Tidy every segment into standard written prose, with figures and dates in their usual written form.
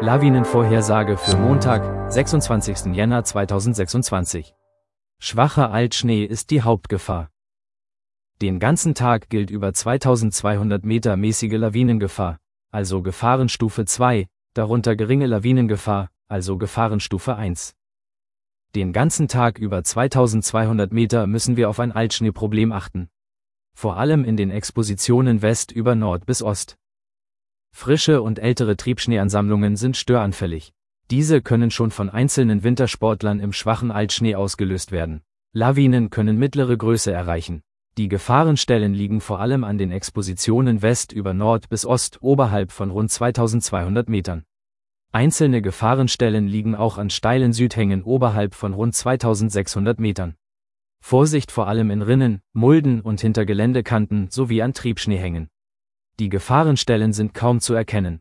Lawinenvorhersage für Montag, 26. Jänner 2026. Schwacher Altschnee ist die Hauptgefahr. Den ganzen Tag gilt über 2200 Meter mäßige Lawinengefahr, also Gefahrenstufe 2, darunter geringe Lawinengefahr, also Gefahrenstufe 1. Den ganzen Tag über 2200 Meter müssen wir auf ein Altschneeproblem achten. Vor allem in den Expositionen West über Nord bis Ost. Frische und ältere Triebschneeansammlungen sind störanfällig. Diese können schon von einzelnen Wintersportlern im schwachen Altschnee ausgelöst werden. Lawinen können mittlere Größe erreichen. Die Gefahrenstellen liegen vor allem an den Expositionen West über Nord bis Ost oberhalb von rund 2200 Metern. Einzelne Gefahrenstellen liegen auch an steilen Südhängen oberhalb von rund 2600 Metern. Vorsicht vor allem in Rinnen, Mulden und hinter Geländekanten sowie an Triebschneehängen. Die Gefahrenstellen sind kaum zu erkennen.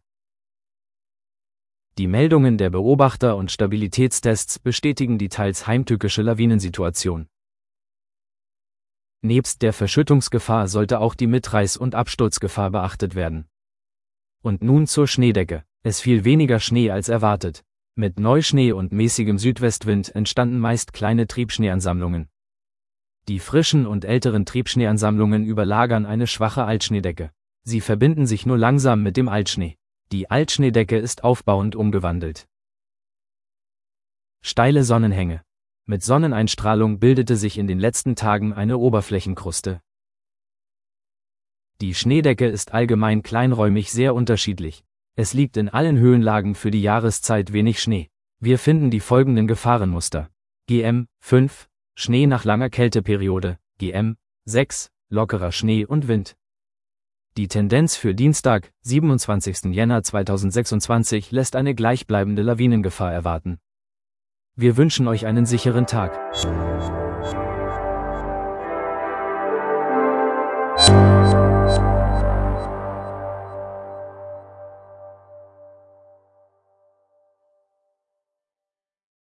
Die Meldungen der Beobachter und Stabilitätstests bestätigen die teils heimtückische Lawinensituation. Nebst der Verschüttungsgefahr sollte auch die Mitreiß- und Absturzgefahr beachtet werden. Und nun zur Schneedecke. Es fiel weniger Schnee als erwartet. Mit Neuschnee und mäßigem Südwestwind entstanden meist kleine Triebschneeansammlungen. Die frischen und älteren Triebschneeansammlungen überlagern eine schwache Altschneedecke. Sie verbinden sich nur langsam mit dem Altschnee. Die Altschneedecke ist aufbauend umgewandelt. Steile Sonnenhänge. Mit Sonneneinstrahlung bildete sich in den letzten Tagen eine Oberflächenkruste. Die Schneedecke ist allgemein kleinräumig sehr unterschiedlich. Es liegt in allen Höhenlagen für die Jahreszeit wenig Schnee. Wir finden die folgenden Gefahrenmuster. GM 5, Schnee nach langer Kälteperiode, GM 6, lockerer Schnee und Wind. Die Tendenz für Dienstag, 27. Jänner 2026 lässt eine gleichbleibende Lawinengefahr erwarten. Wir wünschen euch einen sicheren Tag.